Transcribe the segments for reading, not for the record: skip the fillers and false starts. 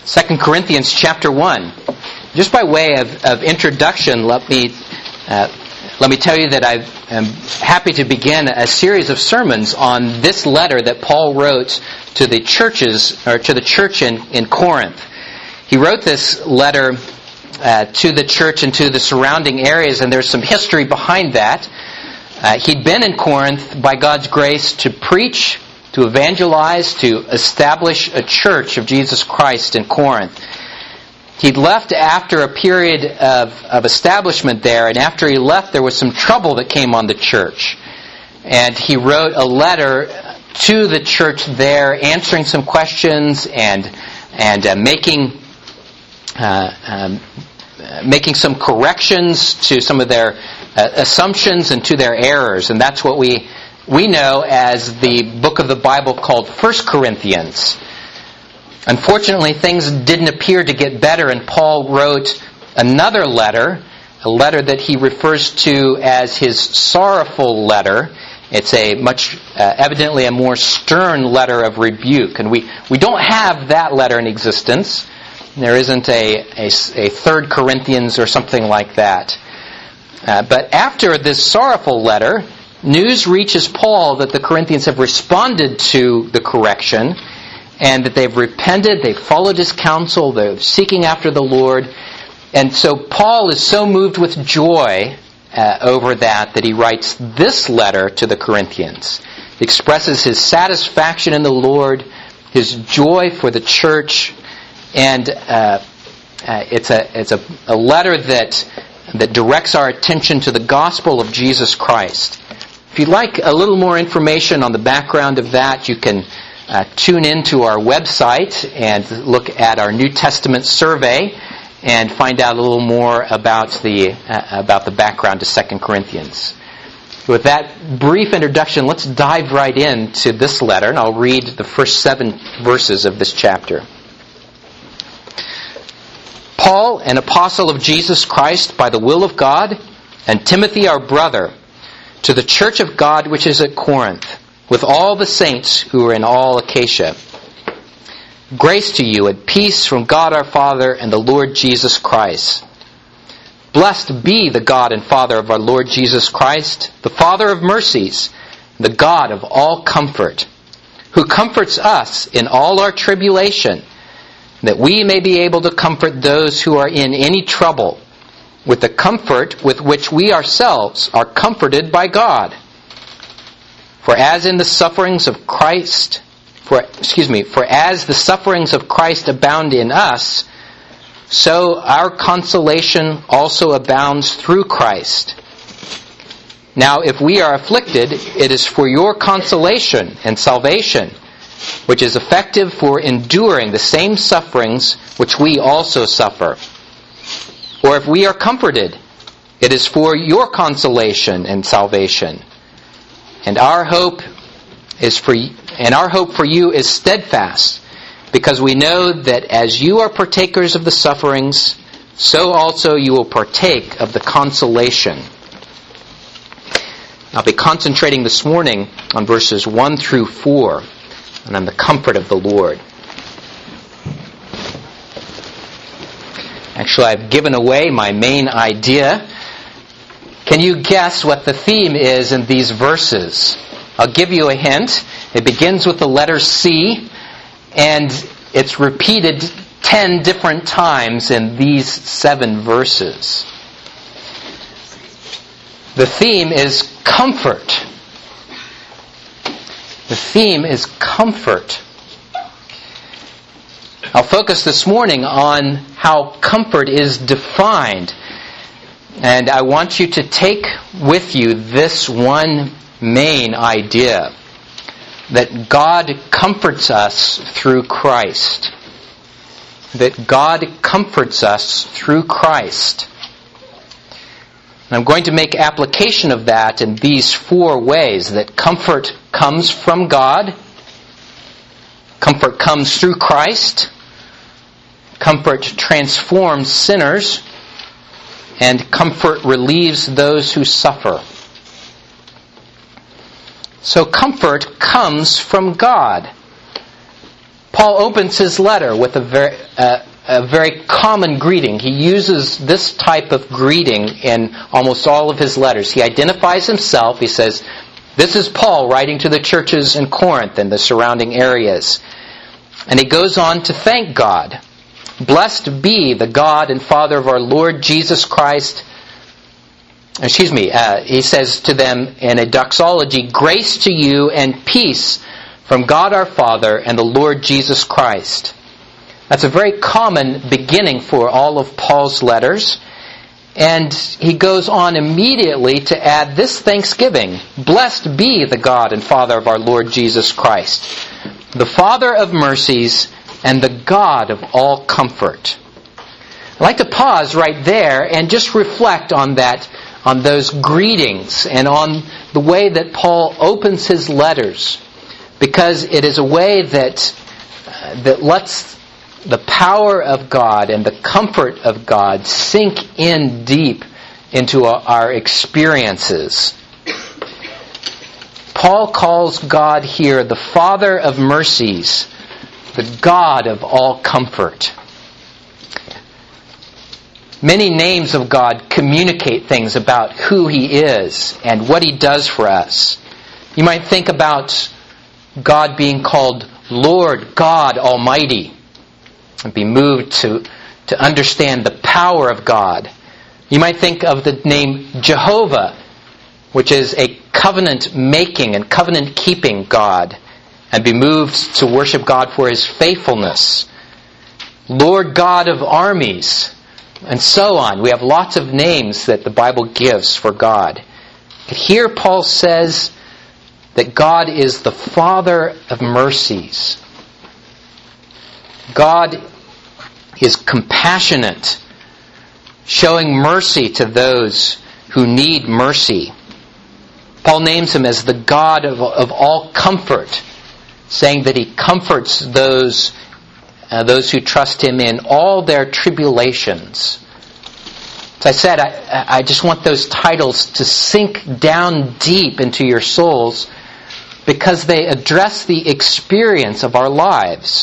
2 Corinthians chapter 1. Just by way of introduction, let me tell you that I am happy to begin a series of sermons on this letter that Paul wrote to the churches, or to the church in Corinth. He wrote this letter to the church and to the surrounding areas, and there's some history behind that. He'd been in Corinth by God's grace to preach, to evangelize, to establish a church of Jesus Christ in Corinth. He'd left after a period of establishment there, and after he left there was some trouble that came on the church. And he wrote a letter to the church there, answering some questions and making some corrections to some of their assumptions and to their errors. And that's what we know as the book of the Bible called 1 Corinthians. Unfortunately, things didn't appear to get better, and Paul wrote another letter, a letter that he refers to as his sorrowful letter. It's evidently a more stern letter of rebuke, and we don't have that letter in existence. There isn't a 3 Corinthians or something like that. But after this sorrowful letter, news reaches Paul that the Corinthians have responded to the correction, and that they've repented, they've followed his counsel, they're seeking after the Lord. And so Paul is so moved with joy over that he writes this letter to the Corinthians. He expresses his satisfaction in the Lord, his joy for the church, and it's a letter that directs our attention to the gospel of Jesus Christ. If you'd like a little more information on the background of that, you can tune into our website and look at our New Testament survey and find out a little more about the background to 2 Corinthians. With that brief introduction, let's dive right into this letter, and I'll read the first 7 verses of this chapter. Paul, an apostle of Jesus Christ by the will of God, and Timothy our brother, to the church of God which is at Corinth, with all the saints who are in all Achaia. Grace to you and peace from God our Father and the Lord Jesus Christ. Blessed be the God and Father of our Lord Jesus Christ, the Father of mercies, the God of all comfort, who comforts us in all our tribulation, that we may be able to comfort those who are in any trouble, with the comfort with which we ourselves are comforted by God. For as the sufferings of Christ abound in us, so our consolation also abounds through Christ. Now if we are afflicted, it is for your consolation and salvation, which is effective for enduring the same sufferings which we also suffer. Or if we are comforted, it is for your consolation and salvation. And our hope for you is steadfast, because we know that as you are partakers of the sufferings, so also you will partake of the consolation. I'll be concentrating this morning on verses 1 through 4, and on the comfort of the Lord. Actually, I've given away my main idea. Can you guess what the theme is in these verses? I'll give you a hint. It begins with the letter C, and it's repeated 10 different times in these 7 verses. The theme is comfort. The theme is comfort. I'll focus this morning on how comfort is defined. And I want you to take with you this one main idea, that God comforts us through Christ. That God comforts us through Christ. And I'm going to make application of that in these 4 ways: that comfort comes from God, comfort comes through Christ, comfort transforms sinners, and comfort relieves those who suffer. So comfort comes from God. Paul opens his letter with a very common greeting. He uses this type of greeting in almost all of his letters. He identifies himself. He says, "This is Paul writing to the churches in Corinth and the surrounding areas." And he goes on to thank God. "Blessed be the God and Father of our Lord Jesus Christ." He says to them in a doxology, "Grace to you and peace from God our Father and the Lord Jesus Christ." That's a very common beginning for all of Paul's letters. And he goes on immediately to add this thanksgiving. "Blessed be the God and Father of our Lord Jesus Christ, the Father of mercies and the God of all comfort." I'd like to pause right there and just reflect on that, on those greetings and on the way that Paul opens his letters, because it is a way that lets the power of God and the comfort of God sink in deep into our experiences. Paul calls God here the Father of mercies, the God of all comfort. Many names of God communicate things about who He is and what He does for us. You might think about God being called Lord God Almighty and be moved to understand the power of God. You might think of the name Jehovah, which is a covenant-making and covenant-keeping God, and be moved to worship God for His faithfulness. Lord God of armies, and so on. We have lots of names that the Bible gives for God. But here Paul says that God is the Father of mercies. God is compassionate, showing mercy to those who need mercy. Paul names Him as the God of all comfort, saying that He comforts those who trust Him in all their tribulations. As I said, I just want those titles to sink down deep into your souls, because they address the experience of our lives.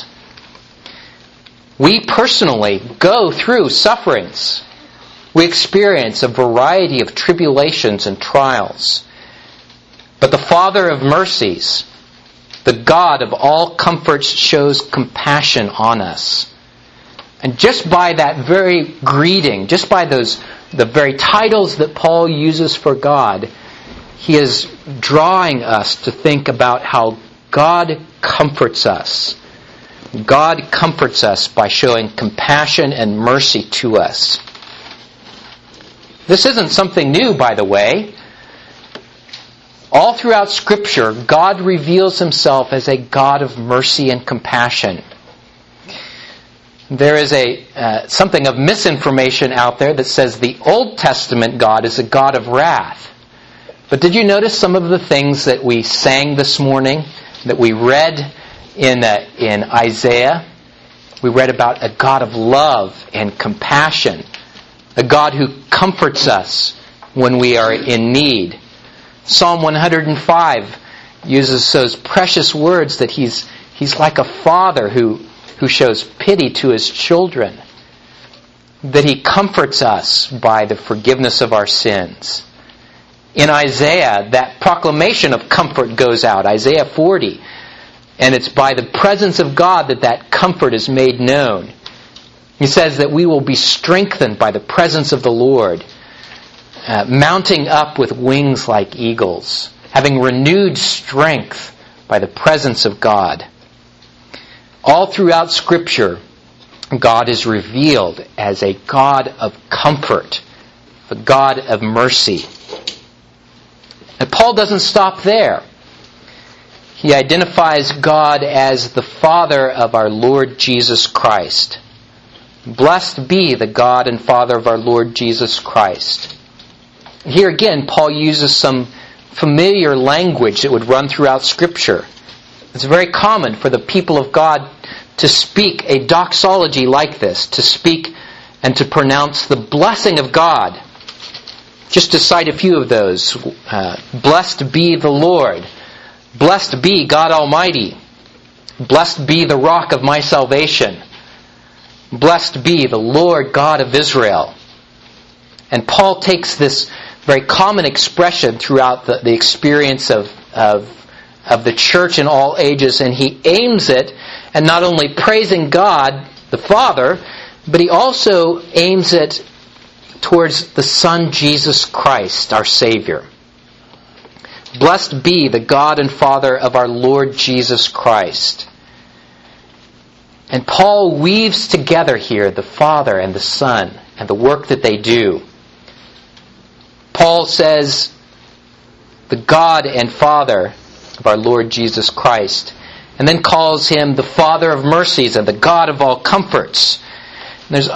We personally go through sufferings. We experience a variety of tribulations and trials. But the Father of mercies, the God of all comforts, shows compassion on us. And just by that very greeting, just by the very titles that Paul uses for God, he is drawing us to think about how God comforts us. God comforts us by showing compassion and mercy to us. This isn't something new, by the way. All throughout Scripture, God reveals Himself as a God of mercy and compassion. There is something of misinformation out there that says the Old Testament God is a God of wrath. But did you notice some of the things that we sang this morning, that we read in Isaiah? We read about a God of love and compassion, a God who comforts us when we are in need. Psalm 105 uses those precious words that He's like a father who shows pity to His children, that He comforts us by the forgiveness of our sins. In Isaiah, that proclamation of comfort goes out, Isaiah 40, and it's by the presence of God that comfort is made known. He says that we will be strengthened by the presence of the Lord, mounting up with wings like eagles, having renewed strength by the presence of God. All throughout Scripture, God is revealed as a God of comfort, a God of mercy. And Paul doesn't stop there. He identifies God as the Father of our Lord Jesus Christ. Blessed be the God and Father of our Lord Jesus Christ. Here again, Paul uses some familiar language that would run throughout Scripture. It's very common for the people of God to speak a doxology like this, to speak and to pronounce the blessing of God. Just to cite a few of those. Blessed be the Lord. Blessed be God Almighty. Blessed be the rock of my salvation. Blessed be the Lord God of Israel. And Paul takes this very common expression throughout the experience of the church in all ages, and he aims it at not only praising God, the Father, but he also aims it towards the Son, Jesus Christ, our Savior. Blessed be the God and Father of our Lord Jesus Christ. And Paul weaves together here the Father and the Son and the work that they do. Paul says, the God and Father of our Lord Jesus Christ, and then calls him the Father of mercies and the God of all comforts. There's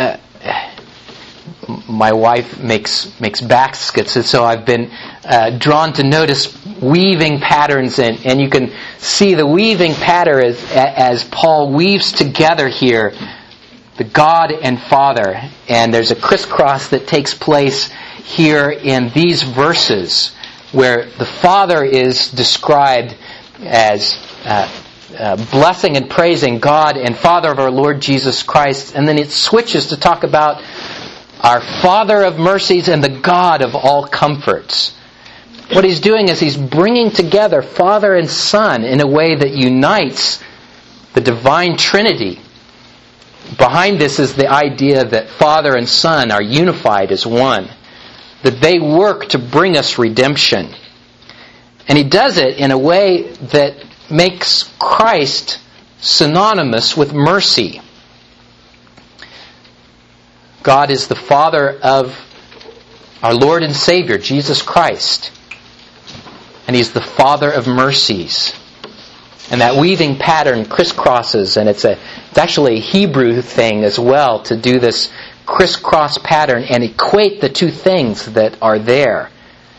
my wife makes baskets, and so I've been drawn to notice weaving patterns, and you can see the weaving pattern as Paul weaves together here the God and Father, and there's a crisscross that takes place here in these verses where the Father is described as blessing and praising God and Father of our Lord Jesus Christ, and then it switches to talk about our Father of mercies and the God of all comforts. What he's doing is he's bringing together Father and Son in a way that unites the divine Trinity. Behind this is the idea that Father and Son are unified as one, that they work to bring us redemption. And he does it in a way that makes Christ synonymous with mercy. God is the Father of our Lord and Savior, Jesus Christ. And He's the Father of mercies. And that weaving pattern crisscrosses, and it's actually a Hebrew thing as well to do this crisscross pattern and equate the two things that are there.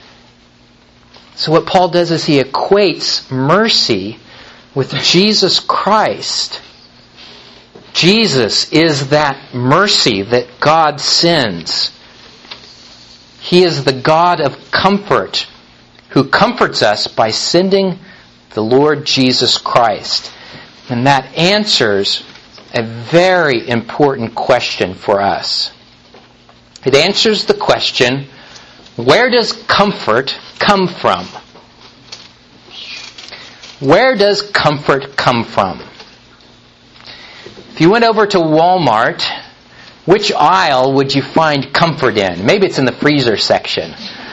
So what Paul does is he equates mercy with Jesus Christ. Jesus is that mercy that God sends. He is the God of comfort who comforts us by sending the Lord Jesus Christ. And that answers a very important question for us. It answers the question, where does comfort come from? Where does comfort come from? If you went over to Walmart, which aisle would you find comfort in? Maybe it's in the freezer section.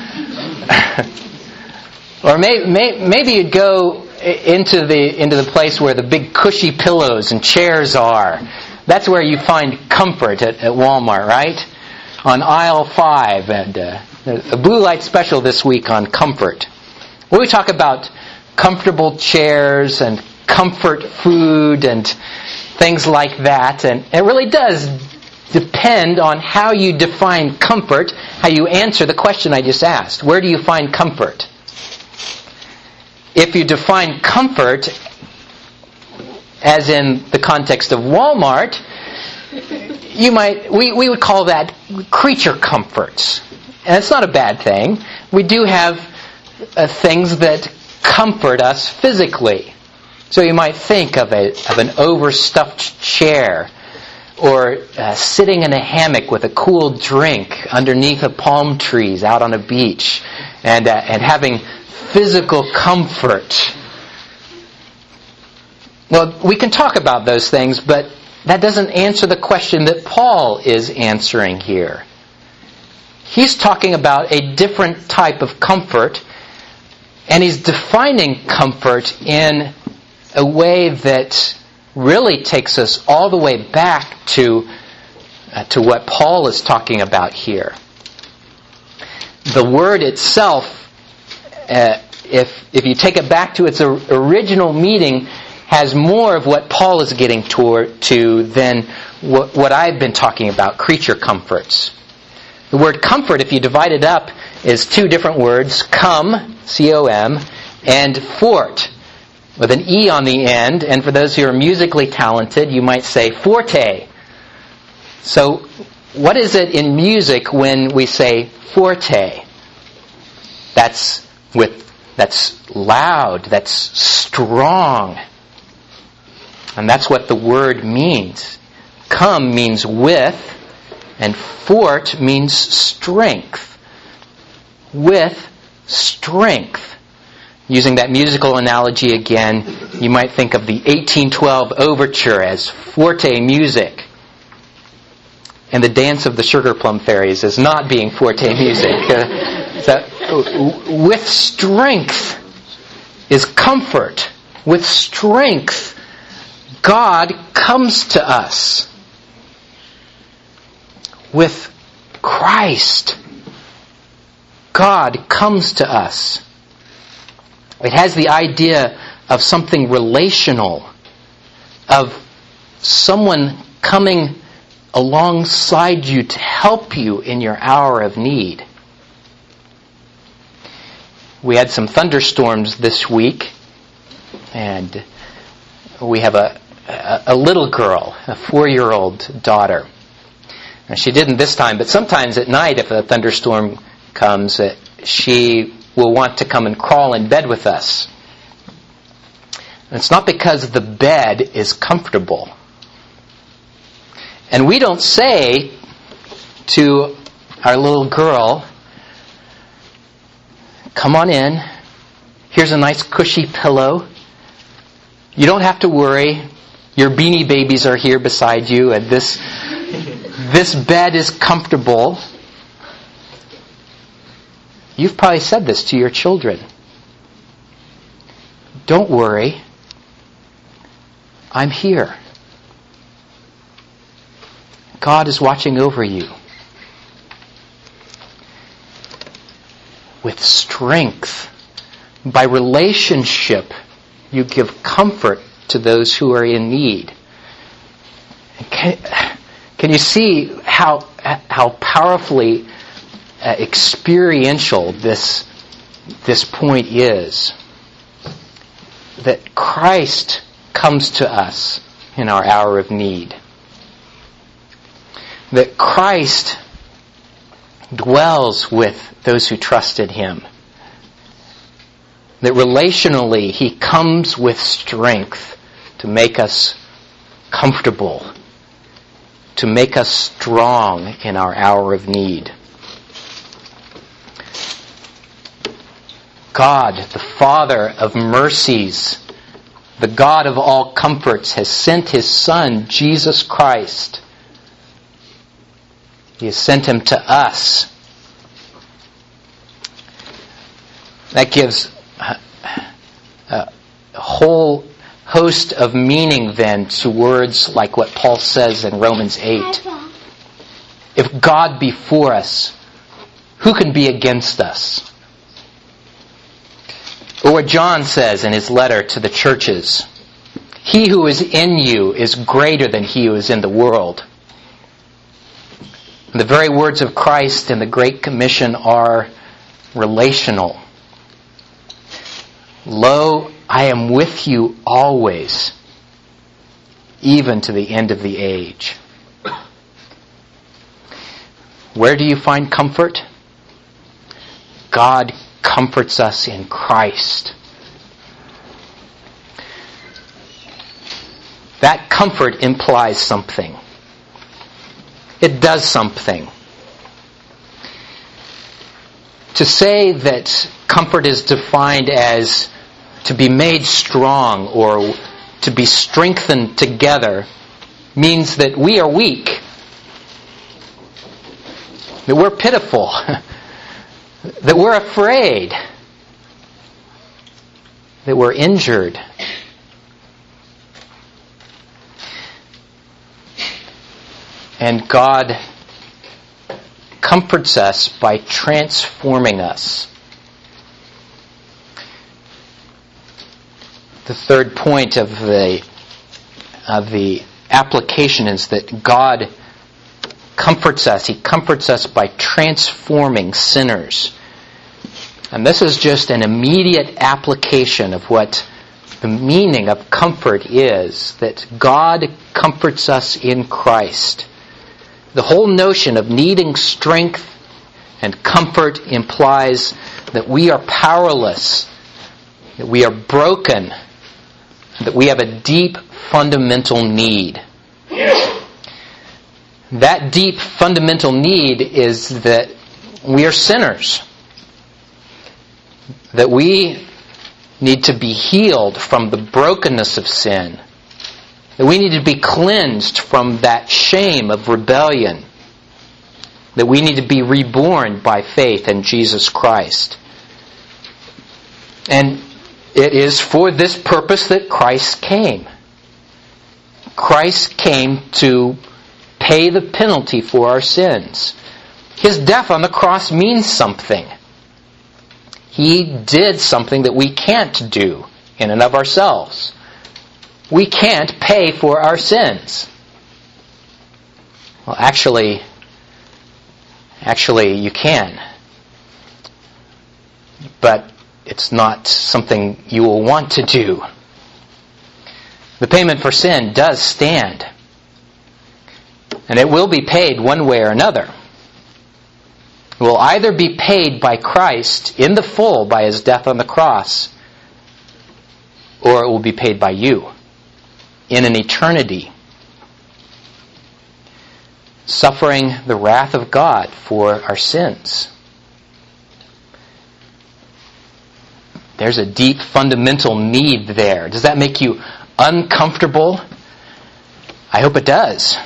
Or maybe you'd go into the place where the big cushy pillows and chairs are. That's where you find comfort at Walmart, right? On aisle 5, and a Blue Light special this week on comfort. Where we talk about comfortable chairs and comfort food and things like that, and it really does depend on how you define comfort, how you answer the question I just asked. Where do you find comfort? If you define comfort as in the context of Walmart, we would call that creature comforts. And it's not a bad thing. We do have things that comfort us physically. So you might think of an overstuffed chair, or sitting in a hammock with a cool drink underneath a palm trees out on a beach, and having physical comfort. Well, we can talk about those things, but that doesn't answer the question that Paul is answering here. He's talking about a different type of comfort, and he's defining comfort in a way that really takes us all the way back to what Paul is talking about here. The word itself, if you take it back to its original meaning, has more of what Paul is getting to than what I've been talking about, creature comforts. The word comfort, if you divide it up, is two different words, cum, C-O-M, and fort, with an E on the end. And for those who are musically talented, you might say forte. So what is it in music when we say forte? That's loud, that's strong. And that's what the word means. Come means with, and fort means strength. With strength. Using that musical analogy again, you might think of the 1812 overture as forte music. And the Dance of the Sugar Plum Fairies as not being forte music. With strength is comfort. With strength, God comes to us. With Christ, God comes to us. It has the idea of something relational, of someone coming alongside you to help you in your hour of need. We had some thunderstorms this week, and we have a little girl, a 4-year-old daughter. Now, she didn't this time, but sometimes at night if a thunderstorm comes, she will want to come and crawl in bed with us. And it's not because the bed is comfortable. And we don't say to our little girl, come on in, here's a nice cushy pillow. You don't have to worry, your Beanie Babies are here beside you, and this bed is comfortable. You've probably said this to your children. Don't worry. I'm here. God is watching over you. With strength, by relationship, you give comfort to those who are in need. Can you see how powerfully experiential this point is? That Christ comes to us in our hour of need. That Christ dwells with those who trusted Him. That relationally He comes with strength to make us comfortable, to make us strong in our hour of need. God, the Father of mercies, the God of all comforts, has sent His Son, Jesus Christ. He has sent Him to us. That gives a whole host of meaning then to words like what Paul says in Romans 8. If God be for us, who can be against us? Or what John says in his letter to the churches, he who is in you is greater than he who is in the world. The very words of Christ in the Great Commission are relational. Lo, I am with you always, even to the end of the age. Where do you find comfort? God comforts us in Christ. That comfort implies something. It does something. To say that comfort is defined as to be made strong or to be strengthened together means that we are weak, that we're pitiful, that we're afraid, that we're injured. And God comforts us by transforming us. The third point of the application is that God comforts us. He comforts us by transforming sinners. And this is just an immediate application of what the meaning of comfort is, that God comforts us in Christ. The whole notion of needing strength and comfort implies that we are powerless, that we are broken, that we have a deep fundamental need. That deep fundamental need is that we are sinners. That we need to be healed from the brokenness of sin. That we need to be cleansed from that shame of rebellion. That we need to be reborn by faith in Jesus Christ. And it is for this purpose that Christ came. Christ came to pay the penalty for our sins. His death on the cross means something. He did something that we can't do in and of ourselves. We can't pay for our sins. Well, actually you can. But it's not something you will want to do. The payment for sin does stand. And it will be paid one way or another. It will either be paid by Christ in the full by His death on the cross, or it will be paid by you in an eternity, suffering the wrath of God for our sins. There's a deep fundamental need there. Does that make you uncomfortable? I hope it does.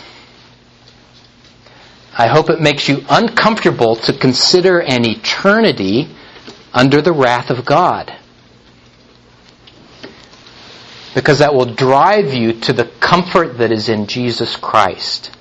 I hope it makes you uncomfortable to consider an eternity under the wrath of God. Because that will drive you to the comfort that is in Jesus Christ.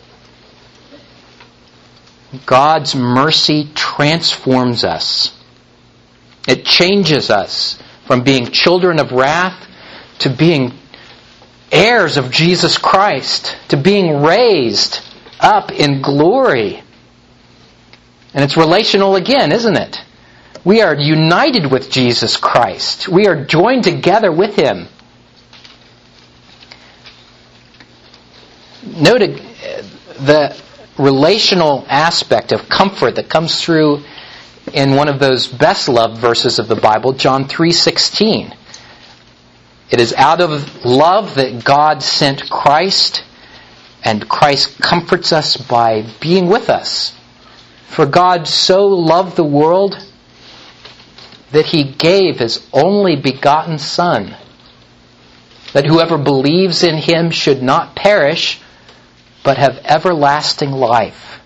God's mercy transforms us. It changes us from being children of wrath to being heirs of Jesus Christ, to being raised up in glory. And it's relational again, isn't it? We are united with Jesus Christ. We are joined together with Him. Note the relational aspect of comfort that comes through in one of those best loved verses of the Bible, John 3:16. It is out of love that God sent Christ, and Christ comforts us by being with us. For God so loved the world that He gave His only begotten Son, that whoever believes in Him should not perish, but have everlasting life.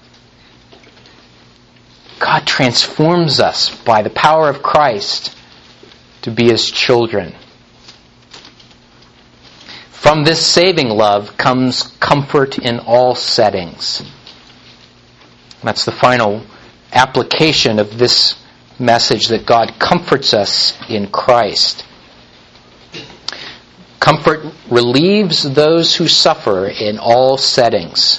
God transforms us by the power of Christ to be His children. From this saving love comes comfort in all settings. That's the final application of this message, that God comforts us in Christ. Comfort relieves those who suffer in all settings.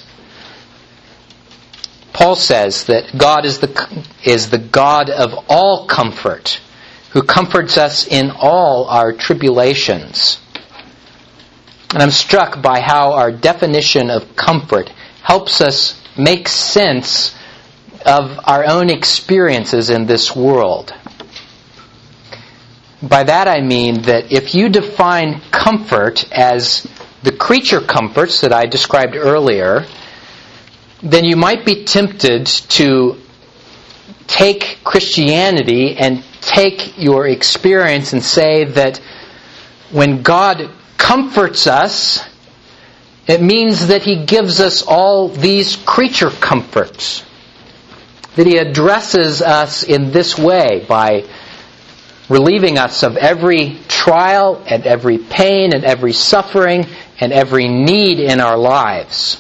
Paul says that God is the God of all comfort, who comforts us in all our tribulations. And I'm struck by how our definition of comfort helps us make sense of our own experiences in this world. By that I mean that if you define comfort as the creature comforts that I described earlier, then you might be tempted to take Christianity and take your experience and say that when God comforts us, it means that He gives us all these creature comforts. That He addresses us in this way by relieving us of every trial and every pain and every suffering and every need in our lives.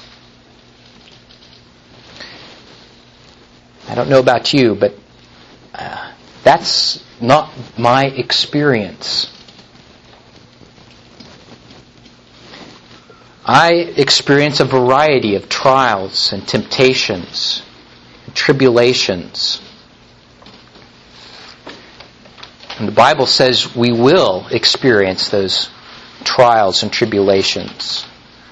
I don't know about you, but that's not my experience. I experience a variety of trials and temptations and tribulations. And the Bible says we will experience those trials and tribulations.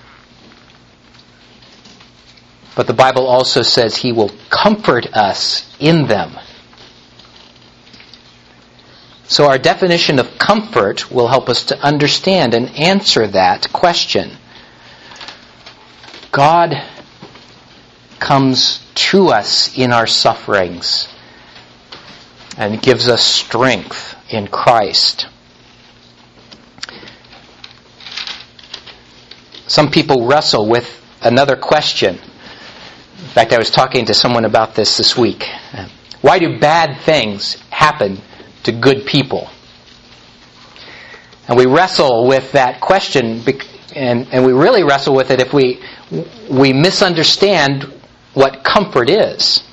But the Bible also says He will comfort us in them. So our definition of comfort will help us to understand and answer that question. God comes to us in our sufferings and gives us strength in Christ. Some people wrestle with another question. In fact, I was talking to someone about this week. Why do bad things happen to good people? And we wrestle with that question, and we really wrestle with it if we misunderstand what comfort is.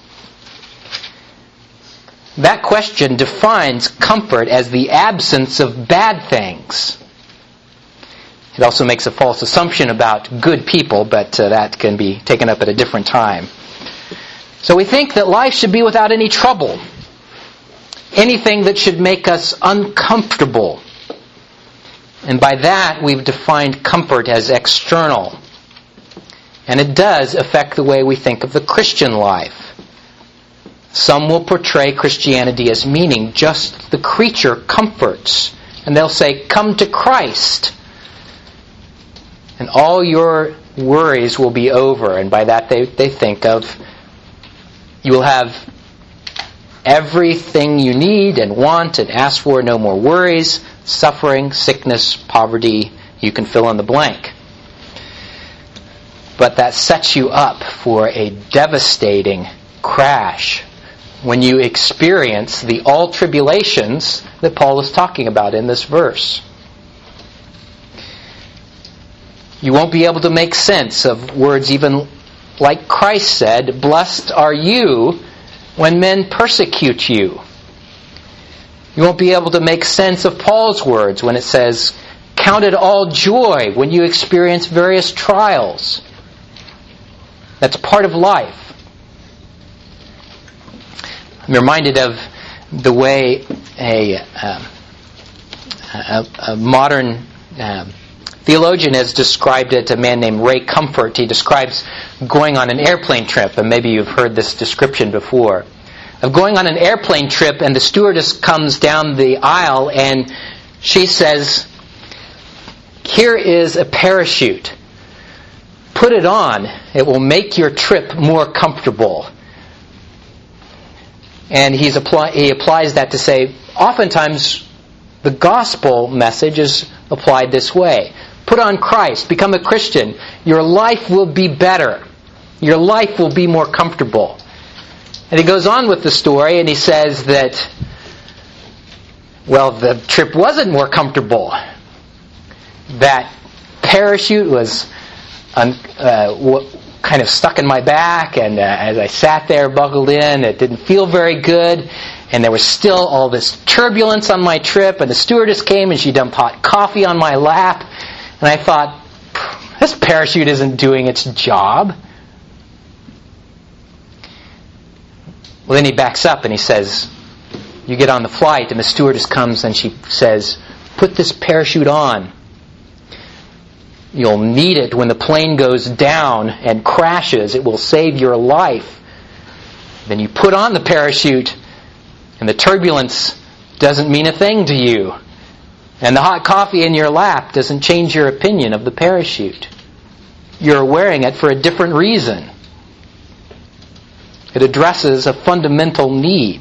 That question defines comfort as the absence of bad things. It also makes a false assumption about good people, but that can be taken up at a different time. So we think that life should be without any trouble. Anything that should make us uncomfortable. And by that, we've defined comfort as external. And it does affect the way we think of the Christian life. Some will portray Christianity as meaning just the creature comforts. And they'll say, come to Christ. And all your worries will be over. And by that they think of, you will have everything you need and want and ask for, no more worries, suffering, sickness, poverty, you can fill in the blank. But that sets you up for a devastating crash when you experience the all tribulations that Paul is talking about in this verse. You won't be able to make sense of words even like Christ said, blessed are you when men persecute you. You won't be able to make sense of Paul's words when it says, count it all joy when you experience various trials. That's part of life. I'm reminded of the way a modern theologian has described it, a man named Ray Comfort. He describes going on an airplane trip, and maybe you've heard this description before, of going on an airplane trip, and the stewardess comes down the aisle and she says, here is a parachute. Put it on. It will make your trip more comfortable. And he applies that to say, oftentimes the gospel message is applied this way. Put on Christ. Become a Christian. Your life will be better. Your life will be more comfortable. And he goes on with the story and he says that, well, the trip wasn't more comfortable. That parachute was kind of stuck in my back, and as I sat there buckled in, it didn't feel very good. And there was still all this turbulence on my trip, and the stewardess came and she dumped hot coffee on my lap. And I thought, this parachute isn't doing its job. Well, then he backs up and he says, you get on the flight, and the stewardess comes and she says, put this parachute on. You'll need it when the plane goes down and crashes. It will save your life. Then you put on the parachute, and the turbulence doesn't mean a thing to you. And the hot coffee in your lap doesn't change your opinion of the parachute. You're wearing it for a different reason. It addresses a fundamental need.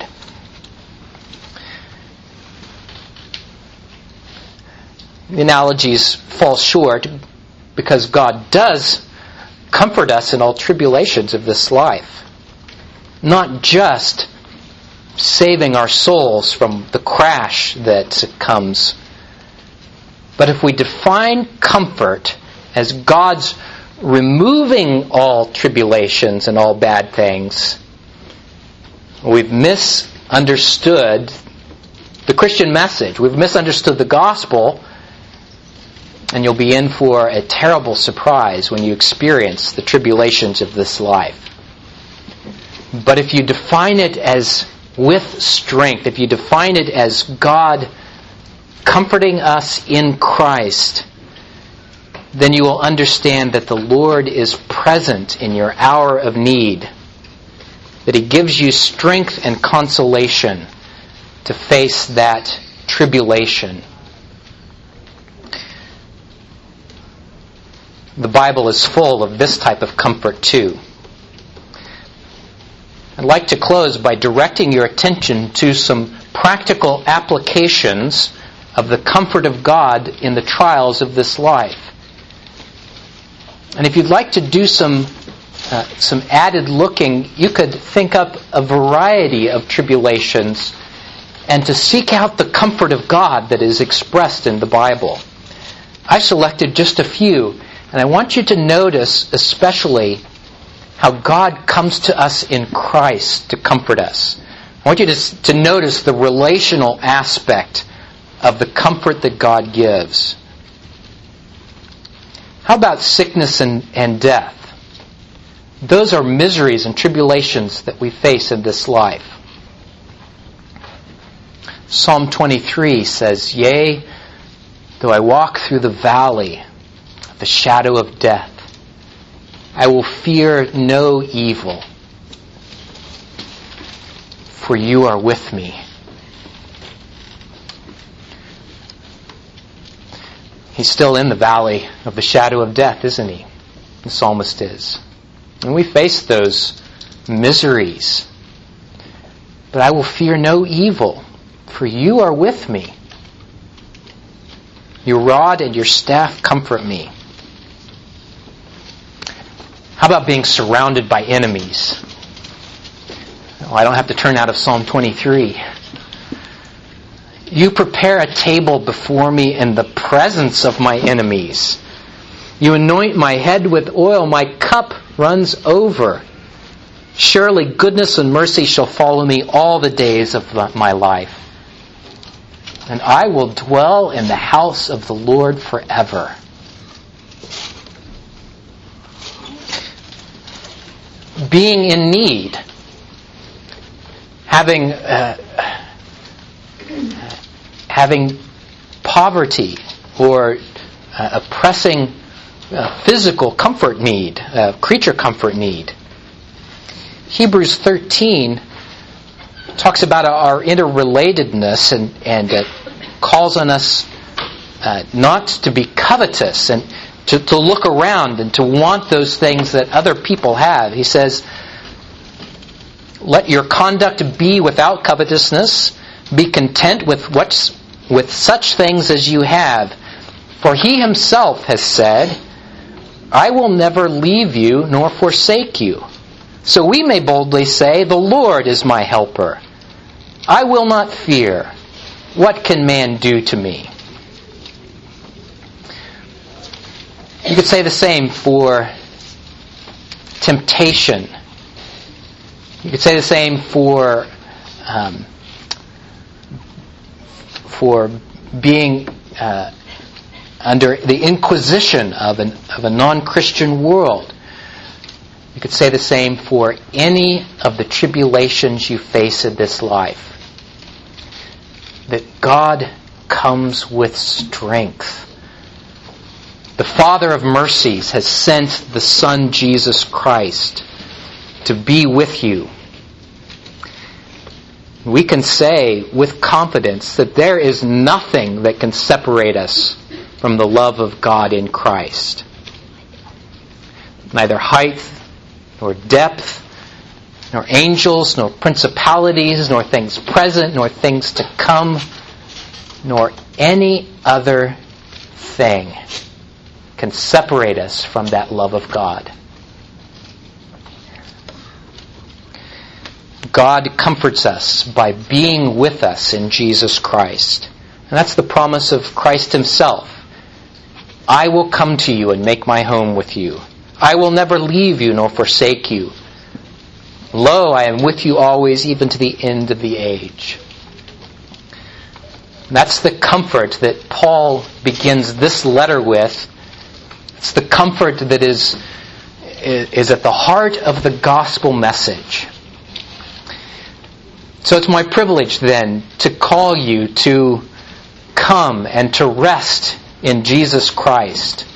The analogies fall short because God does comfort us in all tribulations of this life. Not just saving our souls from the crash that comes. But if we define comfort as God's removing all tribulations and all bad things, we've misunderstood the Christian message. We've misunderstood the gospel, and you'll be in for a terrible surprise when you experience the tribulations of this life. But if you define it as with strength, if you define it as God comforting us in Christ, then you will understand that the Lord is present in your hour of need, that He gives you strength and consolation to face that tribulation. The Bible is full of this type of comfort too. I'd like to close by directing your attention to some practical applications of the comfort of God in the trials of this life. And if you'd like to do some added looking, you could think up a variety of tribulations and to seek out the comfort of God that is expressed in the Bible. I selected just a few, and I want you to notice especially how God comes to us in Christ to comfort us. I want you to notice the relational aspect of the comfort that God gives. How about sickness and death? Those are miseries and tribulations that we face in this life. Psalm 23 says, "Yea, though I walk through the valley of the shadow of death, I will fear no evil, for you are with me." He's still in the valley of the shadow of death, isn't he? The psalmist is. And we face those miseries. But I will fear no evil, for you are with me. Your rod and your staff comfort me. How about being surrounded by enemies? Oh, I don't have to turn out of Psalm 23. You prepare a table before me in the presence of my enemies. You anoint my head with oil, my cup runs over. Surely goodness and mercy shall follow me all the days of my life, and I will dwell in the house of the Lord forever. Being in need, having poverty or a pressing physical comfort need, creature comfort need. Hebrews 13 talks about our interrelatedness and calls on us not to be covetous and to look around and to want those things that other people have. He says, "Let your conduct be without covetousness. Be content with such things as you have. For he himself has said, I will never leave you nor forsake you. So we may boldly say, the Lord is my helper. I will not fear. What can man do to me?" You could say the same for temptation. You could say the same for being under the inquisition of a non-Christian world. You could say the same for any of the tribulations you face in this life. That God comes with strength. The Father of mercies has sent the Son Jesus Christ to be with you. We can say with confidence that there is nothing that can separate us from the love of God in Christ. Neither height, nor depth, nor angels, nor principalities, nor things present, nor things to come, nor any other thing can separate us from that love of God. God comforts us by being with us in Jesus Christ. And that's the promise of Christ himself. I will come to you and make my home with you. I will never leave you nor forsake you. Lo, I am with you always, even to the end of the age. That's the comfort that Paul begins this letter with. It's the comfort that is at the heart of the gospel message. So it's my privilege then to call you to come and to rest in Jesus Christ.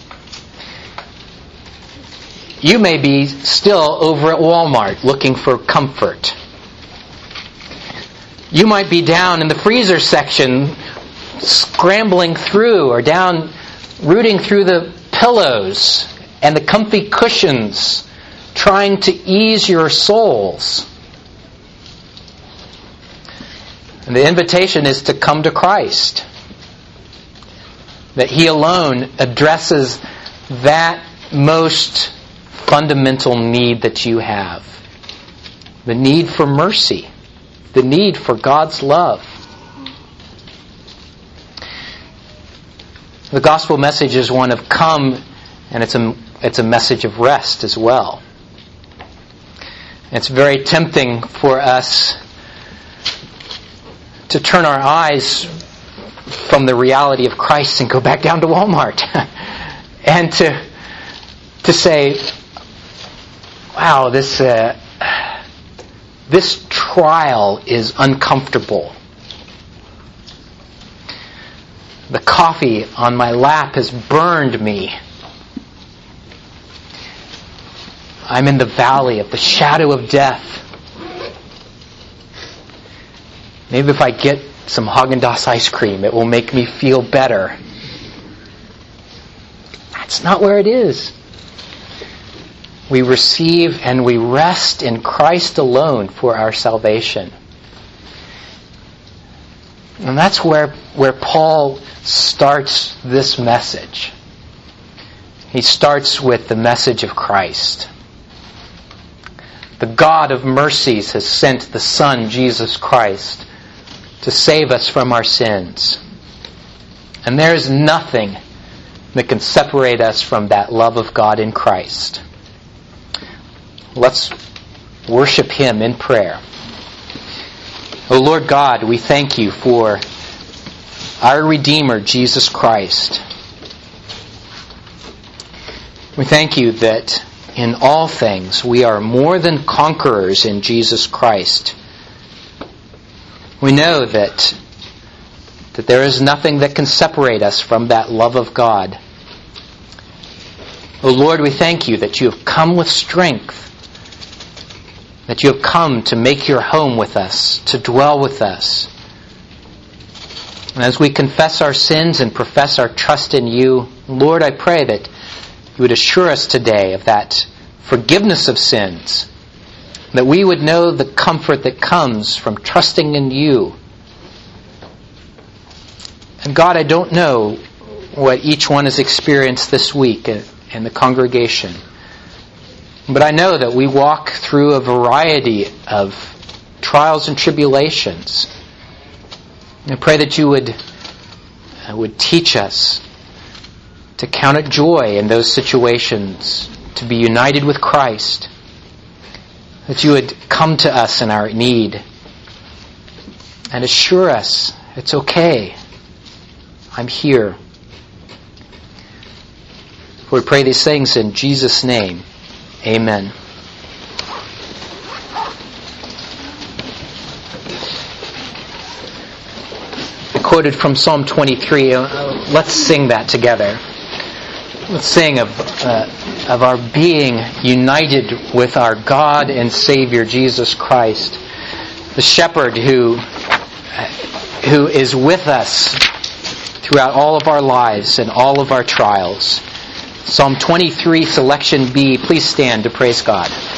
You may be still over at Walmart looking for comfort. You might be down in the freezer section, scrambling through, or down rooting through the pillows and the comfy cushions, trying to ease your souls. And the invitation is to come to Christ. That He alone addresses that most fundamental need that you have. The need for mercy. The need for God's love. The gospel message is one of come, and it's a message of rest as well. It's very tempting for us to turn our eyes from the reality of Christ and go back down to Walmart and to say, wow, this trial is uncomfortable. The coffee on my lap has burned me. I'm in the valley of the shadow of death. Maybe if I get some Haagen-Dazs ice cream, it will make me feel better. That's not where it is. We receive and we rest in Christ alone for our salvation. And that's where Paul starts this message. He starts with the message of Christ. The God of mercies has sent the Son, Jesus Christ, to save us from our sins. And there is nothing that can separate us from that love of God in Christ. Let's worship Him in prayer. O Lord God, we thank You for our Redeemer, Jesus Christ. We thank You that in all things we are more than conquerors in Jesus Christ. We know that there is nothing that can separate us from that love of God. O Lord, we thank You that You have come with strength, that You have come to make Your home with us, to dwell with us. And as we confess our sins and profess our trust in You, Lord, I pray that You would assure us today of that forgiveness of sins, that we would know the comfort that comes from trusting in You. And God, I don't know what each one has experienced this week in the congregation, but I know that we walk through a variety of trials and tribulations. I pray that You would teach us to count it joy in those situations, to be united with Christ, that You would come to us in our need and assure us it's okay. I'm here. We pray these things in Jesus' name. Amen. I quoted from Psalm 23. Let's sing that together. Let's sing of our being united with our God and Savior Jesus Christ, the Shepherd who is with us throughout all of our lives and all of our trials. Psalm 23, selection B. Please stand to praise God.